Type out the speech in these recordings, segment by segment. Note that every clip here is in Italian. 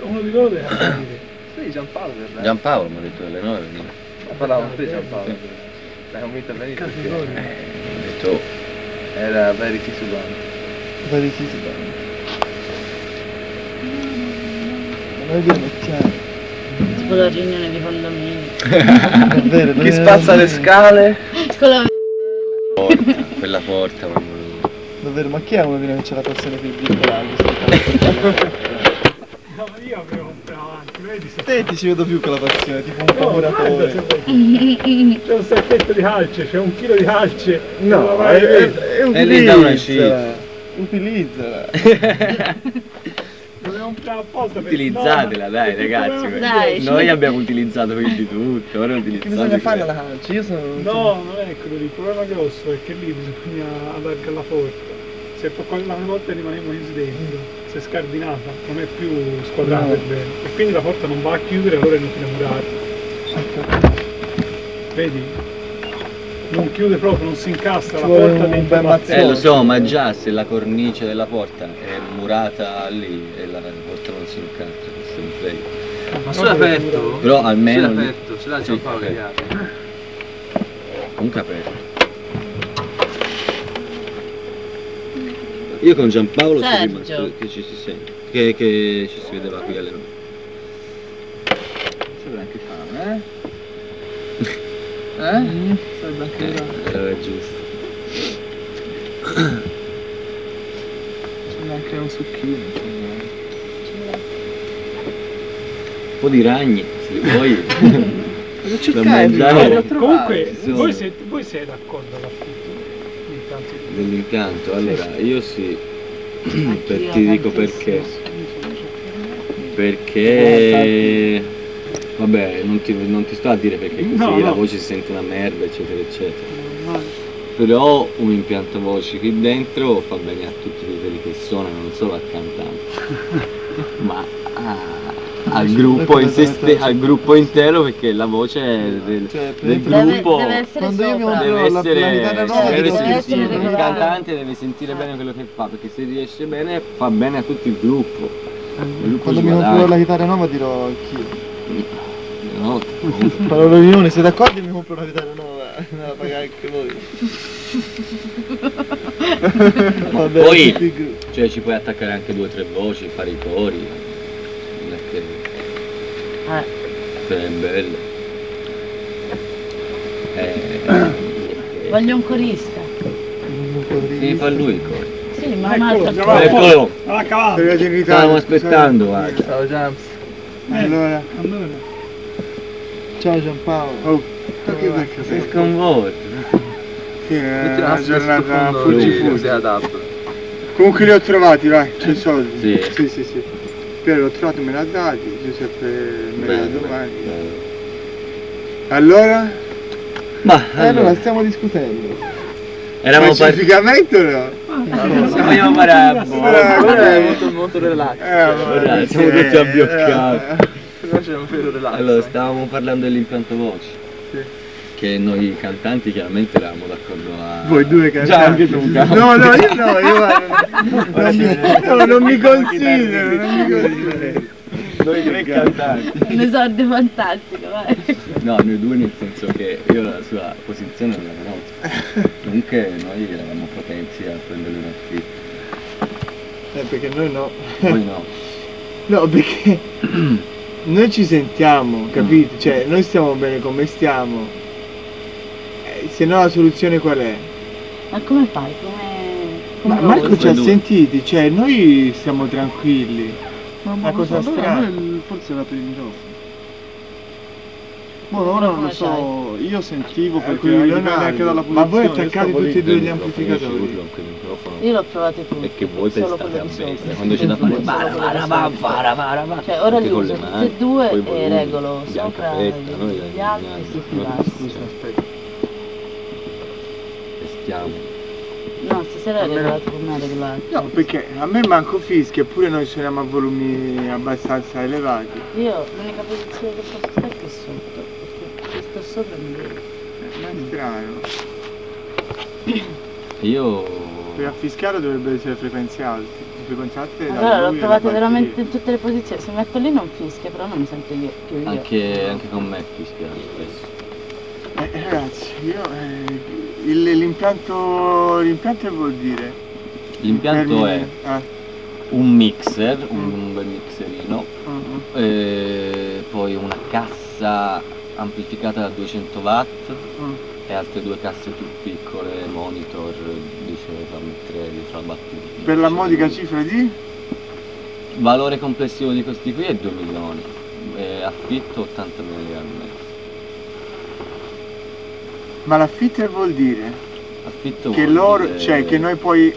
Uno di loro deve venire. Sì, Giampaolo per lei. Giampaolo mi ha detto alle 9 veniva. Parlavo con te Giampaolo. L'hai convinto a venire perché Ho detto, era very titubante. Very titubante. Noi li mettiamo. Tipo la riunione di condominio. Davvero, Chi spazza le scale? Con la quella porta quando volevo. Davvero, ma chi è uno di noi che c'ha la passione per i briccolaggi? No, ma io avevo un po' avanti, vedi se... Te ti ci vedo più con la passione, tipo un No, guarda, muratore. c'è un sacchetto di calce, c'è un chilo di calce. No, E lì dà una scia. Utilizzala. Dovevo comprare apposta per... Utilizzatela, dai ragazzi. Dai, Noi abbiamo utilizzato quindi tutto, ora Che utilizzate. bisogna fare alla calcio? Io sono... No, non è quello lì, il problema grosso è che lì bisogna allargare la porta. Se una volta rimaniamo chiusi dentro, si è scardinata, non è più squadrata No. bene. E quindi la porta non va a chiudere, allora è inutile murare. Vedi? Non chiude proprio, non si incastra la Ci vuole porta un dentro bel la mazzone. Lo so, ma già se la cornice della porta è murata lì e la porta non si incastra, questo è un fail. Ma sull'aperto? Però almeno... Sull'aperto, ce l'ha Sì, Giampaolo le aperto. chiavi. Comunque aperto. Io con Giampaolo sono Sergio. rimasto che ci si sente, che ci si vedeva qui alle 9. C'è anche fame, eh? Sarebbe anche bravo. Era giusto. C'è anche un succhino. Un po' di ragni, se vuoi. Cosa Da cercare? mangiare. Comunque, Sì. voi siete d'accordo all'affitto? Intanto Dell'impianto, allora io sì, Anch'io ti dico tantissimo. perché vabbè non ti sto a dire perché così No, la no. voce si sente una merda eccetera eccetera, però un impianto voce qui dentro fa bene a tutti quelli che suonano, non solo al cantante ma al gruppo, al gruppo intero, perché la voce del, Cioè, del deve- gruppo deve essere quando io mi sopra. compro deve la essere, chitarra nuova, deve dico, essere essere il regolare. cantante deve sentire bene quello che fa, perché se riesce bene fa bene a tutto il gruppo. Il gruppo quando ci mi compro guadagna. la chitarra nuova dirò anch'io. No, Farò riunione, siete d'accordo? Mi compro una chitarra nuova, me la pagate anche voi. Vabbè, Poi- tutti i gruppi. cioè ci puoi attaccare anche 2 o 3 voci, fare i cori, non è che è bello. Voglio un corista. Sì, fa lui i cori. Sì, ma Eccolo, un'altra già va. cosa. Eccolo, alla cavallo. Per la dignità, stavamo aspettando, guarda. Ciao Jams. Allora, Allora, ciao Giampaolo. Oh, Sei sconvolto. sì, è Metti una giornata fuggi fuggi ad app. Comunque li ho trovati, vai, c'è i soldi. Sì. Sì. Piero l'ho trovato, me l'ha dati, Giuseppe me l'ha Bello, domani. bello. Allora? Ma Allora stiamo discutendo. eravamo partiti. Pacificamente o no? Se vogliamo fare a Ora è molto relax. Guarda, siamo tutti abbioccati. Però c'è un vero relax. Allora, stavamo parlando dell'impianto voci. Sì. Che noi cantanti chiaramente eravamo d'accordo a... Voi due cantanti. Già, anche tu, cavolo. No, io guarda, non mi considero. Noi 3 cantanti. Un esordio fantastico, vai. No, noi due nel senso che io la sua posizione non la conosco. Comunque noi eravamo propensi a prendere un affitto. Perché noi no. Poi no. No, perché noi ci sentiamo, capito? Cioè, noi stiamo bene come stiamo. Se no la soluzione qual è? Ma come fai? Come Ma Marco vuoi? ci ha due. sentiti, cioè noi stiamo tranquilli. Una cosa strana. Forse era per il microfono. Ma ora non lo so, io sentivo per cui Ecco, dipende anche dalla posizione. ma voi attaccate io stavo tutti e lì. due gli Io amplificatori. urlo con quel microfono. Io l'ho provato tutti. E che volte solo state quello a di sopra. bestia, quando c'è da fare Solo quello di sopra. Cioè ora Anche li con uso le tutti mani, e due poi e volume, regolo bianca sopra festa, noi gli altri e tutti i bassi. Stiamo. No, stasera è regolato con me, è regolato. No, perché a me manco fischia, eppure noi suoniamo a volumi abbastanza elevati. Io l'unica posizione che posso stare è qui sotto, perché se sto sopra mi vedo. Ma è strano. Io... Per a fischiare dovrebbe essere frequenze alte. frequenze alte da Allora l'ho lui provato alla parte veramente lì. in tutte le posizioni, se metto lì non fischia, però non mi sento io più io. Anche con me fischia lo stesso. Ragazzi, io l'impianto che vuol dire? L'impianto è un mixer, un bel mixerino, poi una cassa amplificata da 200 watt e altre due casse più piccole, monitor, dice da mettere dietro la batteria. Per la modica cifra di? Il valore complessivo di questi qui è 2 milioni, affitto 80 milioni al mese. Ma l'affitto che vuol dire? Affitto Che vuol loro, dire- cioè che noi poi,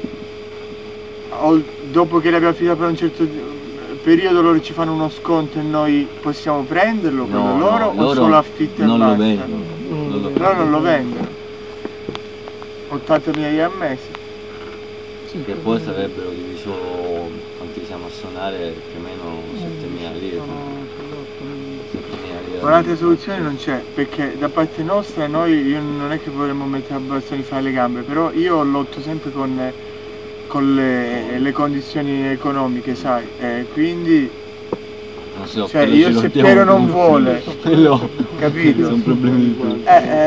dopo che l'abbiamo affittato per un certo periodo, loro ci fanno uno sconto e noi possiamo prenderlo, quello No, loro, no, o solo affitto e non basta? lo vendono. Loro non lo vendono. 80.000 lire al mese. Che poi sarebbero diviso quanti siamo a suonare più o meno 7.000 lire. 7.000 lire. Un'altra soluzione non c'è, perché da parte nostra noi, io non è che vorremmo mettere a bastoni fra le gambe, però io lotto sempre con le condizioni economiche, sai, quindi Non so, cioè quello io ci se lottiamo Piero non tutti. vuole, Quello capito? sono problemi di tutti.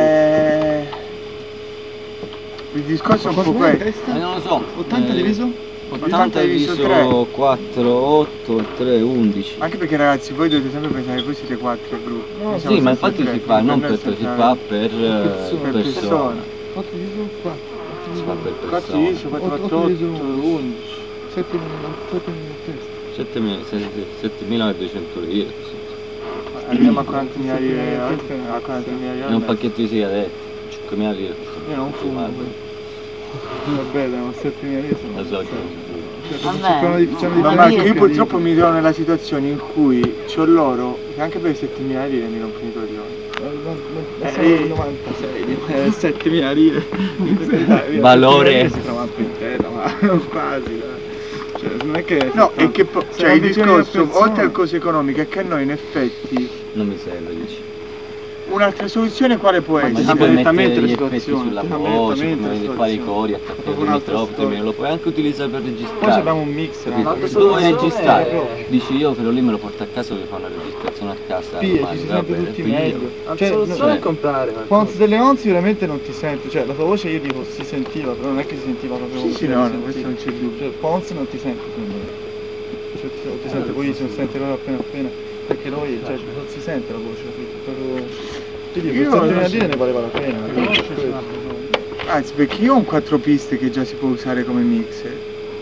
Il discorso è un po' questo. Non lo so. 80 diviso? 80 diviso 4, 8, 3, 11. Anche perché ragazzi voi dovete sempre pensare che voi siete 4 gruppi. Noi siamo Sì, ma sempre infatti tre, si fa non per noi tre, si siamo fa per per persona. persona. 8 diviso 4. Si fa per 4 persona. diviso 4, 4, 8, 11. 7 testa. 7.200 lire. Arriviamo a 40.000 lire a 40.000 lire È al un mese. pacchetto di sigarette, 5.000 lire. Io non fumo. Vabbè, da 7.000 lire sono... La so che- Vabbè. Facciamo di Ma Ma Marco, io- io purtroppo mi trovo nella situazione in cui c'ho loro che anche per 7.000 lire mi rompono i coglioni. Sono 96, 7.000 lire. Valore. Si trova in terra, ma quasi, dai. Cioè, non è che... No, è che se cioè, non il bisogna discorso, persona- oltre al coso economico, è che a noi in effetti Non mi serve, dici. un'altra soluzione quale può Ma essere? ti cambia puoi nettamente mettere gli la effetti situazione, sulla ti cambia voce, nettamente come la devi fare i situazione. cori, attaccare Proprio il un'altra microfono, storia. lo puoi anche utilizzare per registrare. Poi abbiamo un mixer, Capito? un'altra Se tu vuoi soluzione registrare, è- dici io quello lì me lo porto a casa, voglio fare una registrazione a casa. Pia, domani, ci si va sente bene, tutti quindi- meglio. La soluzione cioè- è comprare Quando delle on sicuramente non ti senti, cioè la tua voce io dico si sentiva, però non è che si sentiva proprio Sì, sì, come no, si no, questo non c'è dubbio. Cioè Pons non ti sente secondo me. Cioè ti sente pochissimo, si sente proprio appena. Perché noi, cioè non si sente la voce, capito? Proprio... Ti dico, Io questa non prima so. dire ne valeva la pena. Anzi, perché io ho un 4 piste che già si può usare come mixer.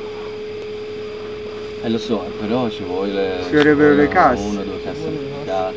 Lo so, però ci vuole... Ci vorrebbero le vogliono casse. Una o due casse amplificate.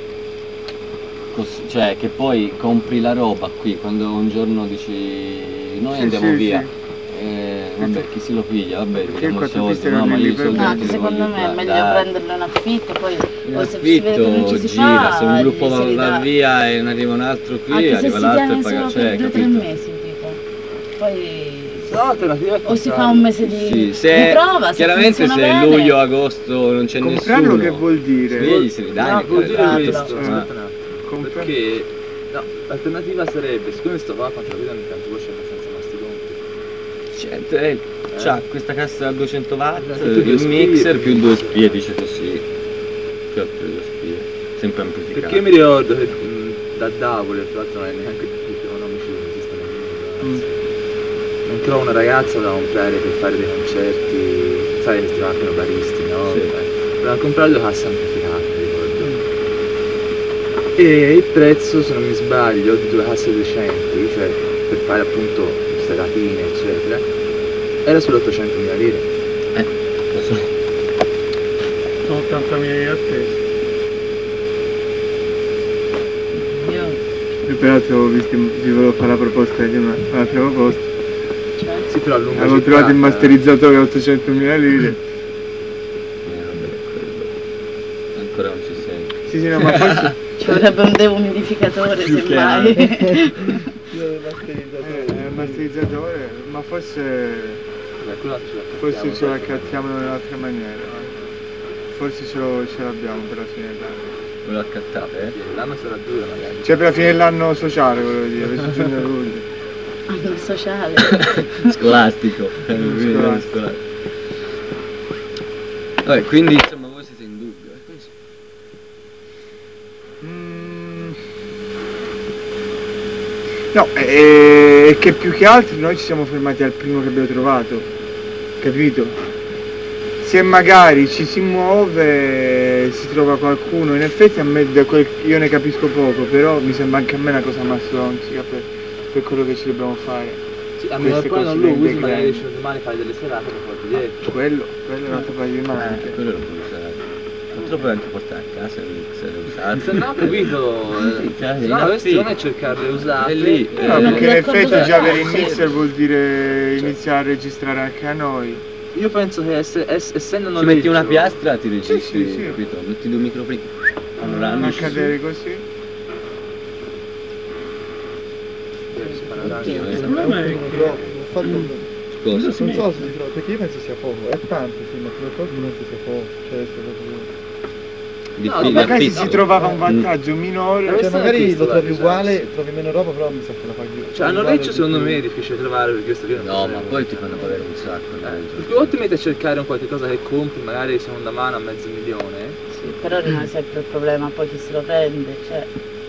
Cioè che poi compri la roba qui, quando un giorno dici noi Sì, andiamo sì, via. sì. Vabbè, chi se lo piglia? Vabbè, Perché vediamo i quattro soldi, piste no, non ma li io i soldi prendo. non No, te li secondo voglio me è dare, meglio dai. prenderlo in affitto, poi In o se si vede che non affitto ci si gira, fa, se un gruppo gli si va ridà. via e ne arriva un altro qui, Anche se arriva si l'altro e tiene paga, solo cioè, per 2 o 3 capito? mesi, tipo. Poi L'alternativa è o si fa un mese di, Sì, di se prova, se chiaramente funziona se è bene, luglio, agosto non c'è Comprarlo nessuno. che vuol dire? Sì, se li dai No, ne vuol dire calerà. questo, Eh. aspetta un attimo. Perché no, l'alternativa sarebbe, siccome sto qua quanto la vedo ogni tanto voce abbastanza mastodonti. C'ha questa cassa da 200 watt, Più due il spie, mixer più più- due spie, dice così. Più altre due spie, sempre amplificato. Perché io mi ricordo che da Davole, tra l'altro non è neanche più economici, non esistono nemmeno. Non trovo una ragazza da comprare per fare dei concerti, sai che si chiamano baristi, no? Sì. Doveva comprare 2 casse amplificate, mi ricordo. E il prezzo, se non mi sbaglio, di 2 casse decenti, cioè per fare appunto seratine, eccetera, era sulle 800.000 lire. Lo so. Sono 80.000 lire a testa. io, Io peraltro ho visto, vi volevo fare la proposta di un'altra proposta. cioè, Sì, però a lungo Avevo trovato il masterizzatore a 800.000 lire. Vabbè, quello. Ancora non ci sei. Sì, sì, no, ma forse... ci vorrebbe un deumidificatore semmai. il masterizzatore, ma forse ce l'accattiamo in un'altra maniera. Forse ce l'abbiamo per la fine dell'anno. Ve lo accattate, L'anno sarà dura magari. Cioè per la fine dell'anno sociale, volevo dire, verso giugno e luglio. Il sociale. Scolastico. Scolastico. Vabbè, quindi insomma voi siete in dubbio. No, è che più che altro noi ci siamo fermati al primo che abbiamo trovato, capito? Se magari ci si muove, si trova qualcuno, in effetti a me io ne capisco poco, però mi sembra anche a me una cosa mastodontica per quello che ci dobbiamo fare. Sì, a meno che poi non lo usi, magari riesci domani a fare delle serate per porti dietro. Quello è un altro paio di maniche. Quello lo puoi usare. Non te lo puoi anche portare a casa il mixer usato. Se no, capito? No, questo non è cercare usate. È lì. No, perché in effetti già avere il mixer vuol dire iniziare a registrare anche a noi. Io penso che essendo Ci noleggio... metti una piastra, ti registri, sì. capito? Metti due microfoni. Allora, Non accadere così. Secondo me è che Cosa? Non so se si trova, perché io penso sia poco, è tanto, sì, ma probabilmente sia poco, cioè è proprio... Magari si trovava un vantaggio minore. Cioè magari lo trovi uguale, trovi meno roba, però mi sa che la paghi. Cioè a noleggio secondo me è difficile trovare per questo che No, ma poi ti fanno pagare un sacco. Più volte metti a cercare un qualche cosa che compri, magari seconda mano a $500.000. Sì, però rimane sempre il problema poi chi se lo prende, cioè...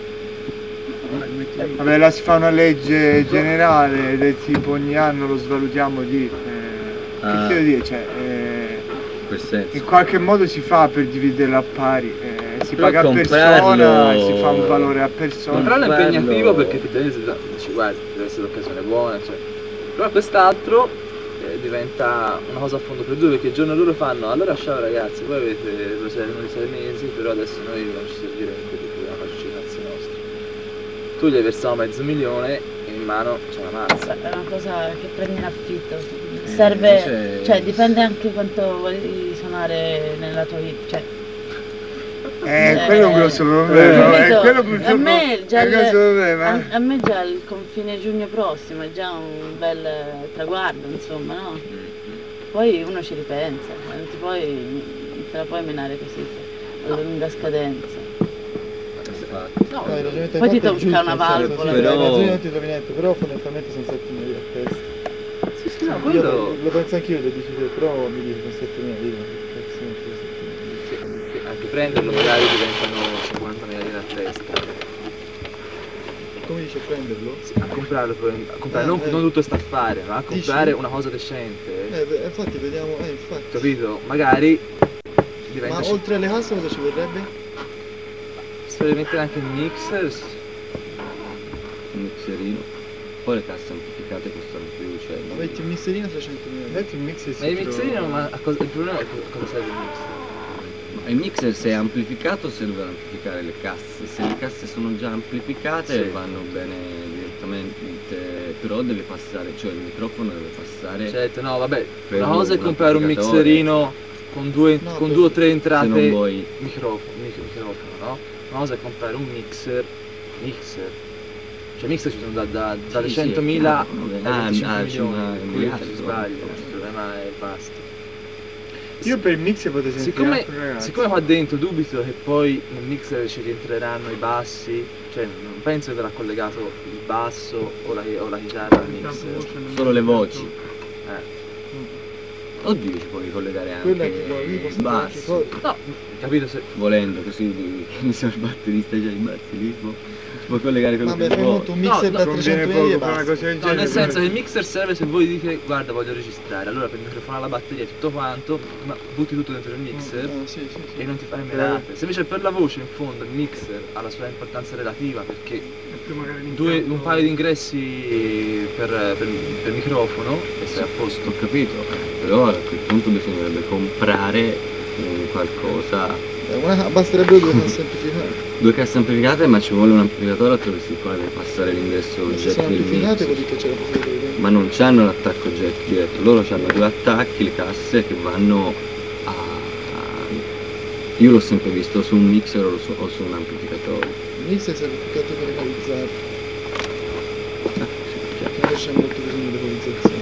Vabbè, là si fa una legge generale ed è tipo ogni anno lo svalutiamo di... che ti devo dire, cioè... Per senso. in qualche modo si fa per dividerlo a pari, si Però paga a comprarlo- persona e si fa un valore a persona. Comprarlo è Comprarlo- impegnativo perché effettivamente dici guarda, deve essere l'occasione buona, cioè. Però quest'altro diventa una cosa a fondo perduto perché il giorno loro fanno allora ciao ragazzi, voi avete lo servono di 6 mesi, però adesso noi non ci serviremo per dobbiamo farci i cazzi nostri. Tu gli hai versato $500.000 e in mano c'è una mazza. È una cosa che prendi in affitto, serve, cioè dipende anche quanto vuoi suonare nella tua vita, cioè Quello è un grosso problema, capito? quello purtroppo a me già è un grosso problema. a me già il confine giugno prossimo è già un bel traguardo, insomma, no? Poi uno ci ripensa, non te la puoi menare così alla lunga scadenza. No, Poi ti tocca una valvola. Però- non ti trovi niente, però fondamentalmente sono 7.000 a testa. no, Io quello lo penso anch'io, lo dici te, però mi dico sono 7.000 lire, ma che cazzo non ti 7.000 lire? anche prenderlo magari diventano $50.000 a testa. Come dice prenderlo? Sì, a comprarlo, non tutto sta a fare, ma a Dici? comprare una cosa decente, Infatti vediamo, infatti. capito? Magari Ma diventa oltre alle casse cosa ci vorrebbe? sperimentare anche il mixer. Un mixerino. Poi le casse amplificate costano più, cioè. Ma metti un mixerino 300.000 lire. Metti il mixer Ma il mixerino, ma il problema è cosa serve il mixer? Ma il mixer se è amplificato se deve amplificare le casse, se le casse sono già amplificate Sì. vanno bene direttamente, però deve passare, cioè il microfono deve passare Certo, no, vabbè, per una cosa è un comprare un amplificatore. mixerino con due No, o tre se entrate non vuoi. microfono, no? Una cosa è comprare un mixer. Cioè mixer ci sono dalle Sì, 100.000 sì, ai 25 ci sono milioni, per cui miliardi, se sbagli, il problema è basta. Io per il mixer potevo sentire altro, ragazzi. Siccome qua dentro dubito che poi nel mixer ci rientreranno i bassi, cioè non penso che verrà collegato il basso o la chitarra al mixer. Solo le voci. Eh. Oddio, ci puoi collegare Quello è anche tipo, lì posso il fare anche basso, cose. No, capito se. volendo così, che ne so, il batterista già i bassi lì, ci puoi collegare quello Vabbè, che fai vuoi. conto un mixer No, da Conviene 300.000 poco lire e fare una basta. cosa del No, genere. nel senso che il mixer serve se voi dite guarda voglio registrare, allora per microfonare la batteria e tutto quanto, ma butti tutto dentro il mixer Sì. e non ti fai menate. Se invece per la voce in fondo il mixer ha la sua importanza relativa perché più magari un paio di ingressi per microfono e sei a posto. Ho capito, però a quel punto bisognerebbe comprare qualcosa, Basterebbero due casse amplificate. due casse amplificate, ma ci vuole un amplificatore attraverso il quale deve passare l'ingresso Se jack sono del amplificate vuol mixer. dire che c'è la possibilità di Ma non c'hanno l'attacco jack diretto, loro hanno due attacchi, le casse che vanno a... Io l'ho sempre visto su un mixer o su un amplificatore. Il mixer serve più che altro per equalizzare. Non c'è molto bisogno di equalizzazione.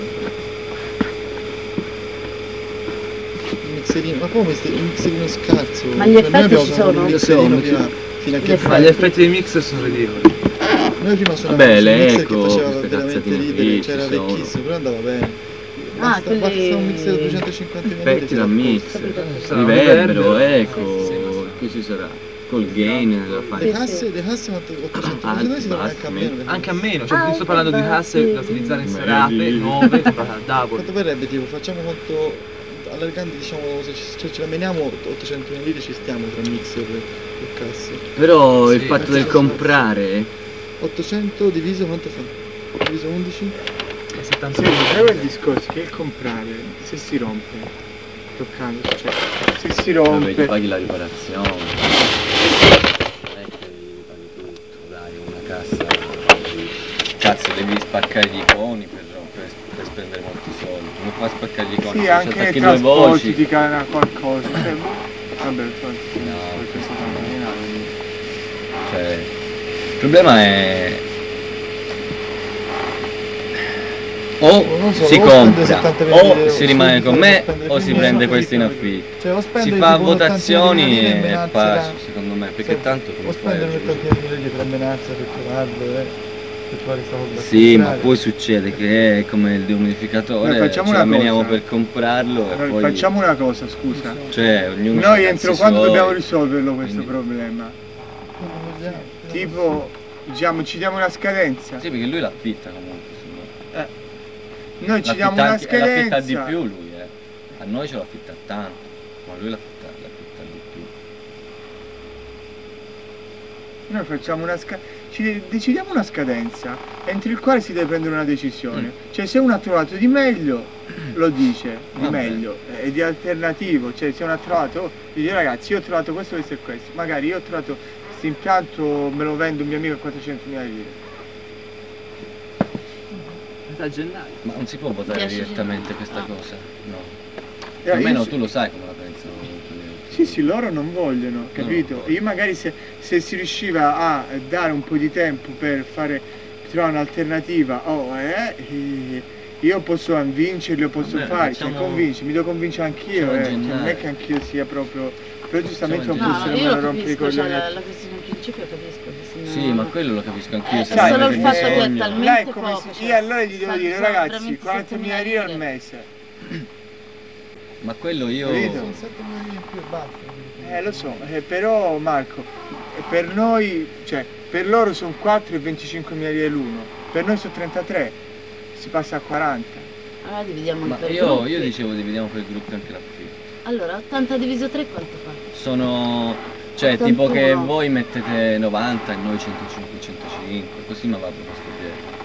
Il mixerino, ma come il mixerino scarso? Ma gli Cioè, noi effetti abbiamo ci usato sono? un mixerino Ci sono, fino a Gli che effetti. Ma gli effetti dei mixer sono ridicoli. Noi prima suonavamo Vabbè, su un mixer che l'eco, faceva queste veramente cazzatine ridere, qui c'era ci sono. vecchissimo, però andava bene. Basta un quelli... mixer 250 ml. Effetti da mix, Sarà un riverbero, reverb. eco, che ci sarà? Col gain da fare. Le casse quanto 800 Ah, ml si trovano basta, anche a meno. Anche a meno, cioè Ah, sto parlando di beh, casse sì, da sì. utilizzare in Vedi. serate, nuove, tipo da Quanto verrebbe tipo? Facciamo conto, allargando diciamo, se ce la meniamo 800 ml ci stiamo tra mixer e casse. Però il Sì, fatto del comprare 800 diviso quanto fa? Diviso 11? 70 Sì, però il discorso che il comprare, se si rompe, toccando, cioè, se si vabbè, rompe, ti paghi la riparazione. Non è che paghi tutto, dai, una cassa. Cazzo, devi spaccare gli iconi per spendere molti soldi. Come fai a spaccare gli iconi? sì, Se anche attacchi nei due trasporti voci. ti cala qualcosa, cioè, vabbè, forse No. questo tanto Cioè, il problema è o Non so, si o spende 70 compra, mila o euro si rimane subito, con o me, spendere o più si meno, prende o questo in ricade. affitto. Cioè o Si spendere fa tipo un'ottantina di votazioni lire e e menarsela, pace, secondo me, perché cioè, tanto come o fai a spendere giudicare? un'ottantina di lire per menarsela, per trovarlo, per trovare sta cosa da Sì, ma comprare. poi succede che è come il dehumidificatore, Noi facciamo ce la una meniamo cosa. per comprarlo e Noi poi facciamo una cosa, scusa. cioè ognuno Noi c'ha i entro cazzi quando suoi. dobbiamo risolverlo questo quindi- problema? Vediamo. Tipo, diciamo, ci diamo una scadenza. Sì, perché lui l'affitta comunque, se no. Noi ci diamo una L'affitta scadenza. di più lui, a noi ce l'affitta tanto, ma lui l'affitta di più. Noi facciamo una decidiamo una scadenza entro il quale si deve prendere una decisione. Cioè se uno ha trovato di meglio, lo dice, di Vabbè. meglio, e di alternativo. Cioè se uno ha trovato, dice ragazzi io ho trovato questo, questo e questo. Magari io ho trovato questo impianto, me lo vende un mio amico a 400.000 lire. da gennaio. Ma non si può votare 10 direttamente questa gennaio. cosa? No. Io Almeno sì- tu lo sai come la pensano. Sì, sì, loro non vogliono, capito? vogliono. Io magari se si riusciva a dare un po' di tempo per trovare un'alternativa, io posso convincerli, posso Vabbè, fare, facciamo- cioè convinci, mi devo convincere anch'io, facciamo cioè, non è gennaio. che anch'io sia proprio. Però giustamente non Facciamo posso No, io nemmeno lo rompere i capisco, cioè coglioni. la questione in principio capisco che se no... Sì, ma quello lo capisco anch'io. È se Sai, solo non il avete fatto che è bisogno. talmente Là è come poco, se cioè, io allora gli devo sono dire ragazzi, veramente 40.000 lire al mese. Ma quello io... Capito? Sono 7 milioni in più e basta. Lo so, però Marco, per noi, cioè, per loro sono 4 e 25.000 lire l'uno, per noi sono 33, si passa a 40. Allora dividiamo Ma per io gruppi. dicevo dividiamo per gruppi anche l'affitto. Allora, 80 diviso 3 quanto fa? Sono... cioè tipo che 81. voi mettete 90 e noi 105, 105, così mi va proposto bene.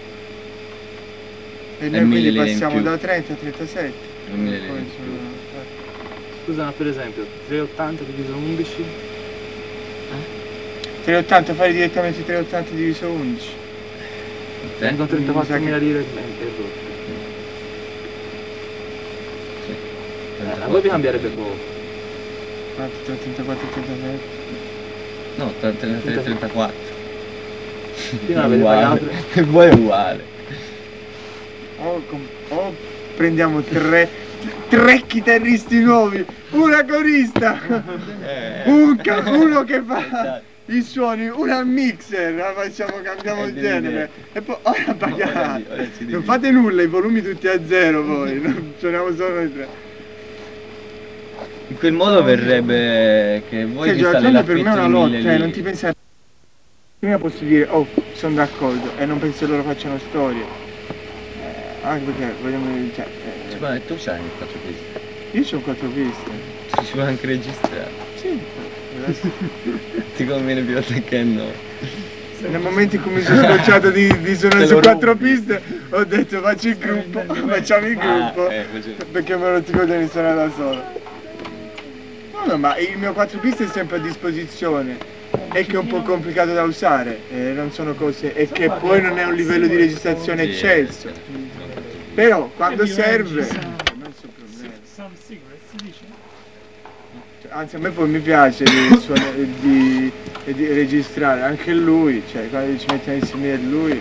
E E noi 1000 quindi lire in passiamo più. da 30 a 37. 1000 lire Poi in più. Scusa, ma per esempio, 380 diviso 11, 380, fare direttamente 380 diviso 11. vengono Mi sa 34.000 che- lire e rotte. Sì. A voi vi cambierebbe poco. Quanto? Tra 34 e 37? No, 33, 34. Prima avete pagato. E poi è uguale. O prendiamo tre chitarristi nuovi, una corista, uno che fa i suoni, una mixer, la facciamo, cambiamo il genere. E poi ora pagate. ora si Non divide. fate nulla, i volumi tutti a zero voi, non suoniamo solo noi tre. In quel modo verrebbe che voi Cioè, vi sale Giorgio per me è l'affitto una di 1000 lotta, lire. non ti pensare. Prima posso dire, oh, sono d'accordo, e non penso che loro facciano storie. Anche perché vogliamo, cioè, Cioè, ma tu c'hai il 4 piste. io ho 4 piste. Si può anche registrare. Sì. Ti conviene più a te che no. Nel momento in cui mi sono scocciato di suonare Te su lo 4 rubi. piste, ho detto faccio il gruppo, facciamo il gruppo, perché me lo ti coglione di suonare da solo. No, ma il mio 4 piste è sempre a disposizione. È che è un po' complicato da usare, non sono cose, e che poi non è un livello di registrazione eccelso. Però quando serve, non so problemi. Some cigarettes si dice? Cioè, anzi a me poi mi piace di registrare anche lui, cioè quando ci mettiamo insieme a lui.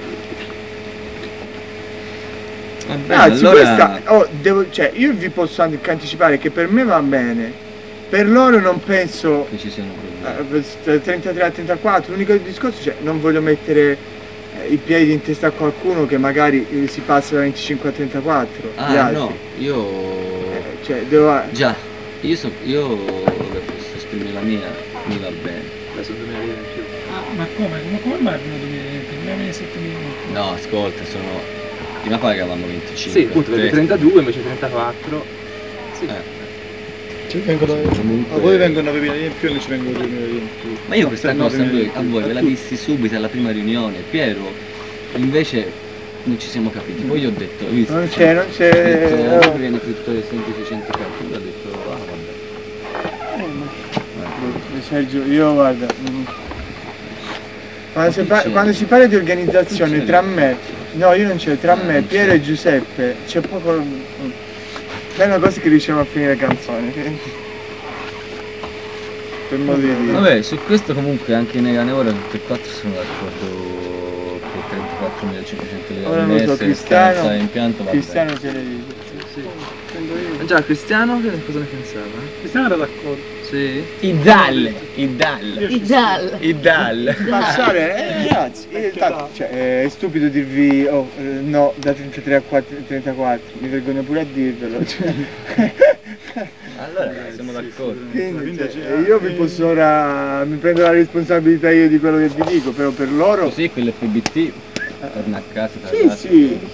Vabbè, Anzi, allora... cioè, io vi posso anche anticipare che per me va bene, per loro non penso Che ci siano problemi. 33 a 34, l'unico discorso, cioè non voglio mettere i piedi in testa a qualcuno che magari si passa da 25 a 34. gli Ah altri. no, io... Cioè, devo... Già, io vabbè, posso esprimere la mia, mi va bene. Adesso 2000 lire in più. Ah, ma come mai prima 2020? 2007 No, ascolta, prima pagavamo 25. Sì, appunto, perché 32 invece 34. Sì. Ci vengono, Comunque- a voi vengono 9.000 lire in più e noi ci vengono 2.000 lire in più. Ma io questa No, cosa a 9.000 lire in voi più. ve la dissi subito alla prima riunione, Piero invece non ci siamo capiti, poi gli ho detto, hai visto? Non c'è, non Ho detto, c'è... viene tutto semplice 100 lui ha detto, ah vabbè. Sergio, io guarda... Quando, Ma che c'è? quando si parla di organizzazione Che c'è? tra me, no io non c'è, tra me, non Piero c'è. e Giuseppe, c'è poco... È una cosa che riusciamo a finire canzoni. Per modo di dire. Vabbè, su questo comunque anche Negane ora tutte e quattro sono d'accordo che 34.500 lire Ora al non so, mese, Cristiano- stanza, impianto va Cristiano bene. se ne dice. Ma già, Cristiano che cosa ne pensava? Cristiano era d'accordo. Sì? Idal! I gialli. Idal! Passare, ragazzi, cioè, è stupido dirvi no da 33 a 34, mi vergogno pure a dirvelo. Cioè. Allora siamo d'accordo. Quindi, io vi posso ora, mi prendo la responsabilità io di quello che vi dico, però per loro... Così quell'FBT torna a casa tra Sì, l'altro. sì,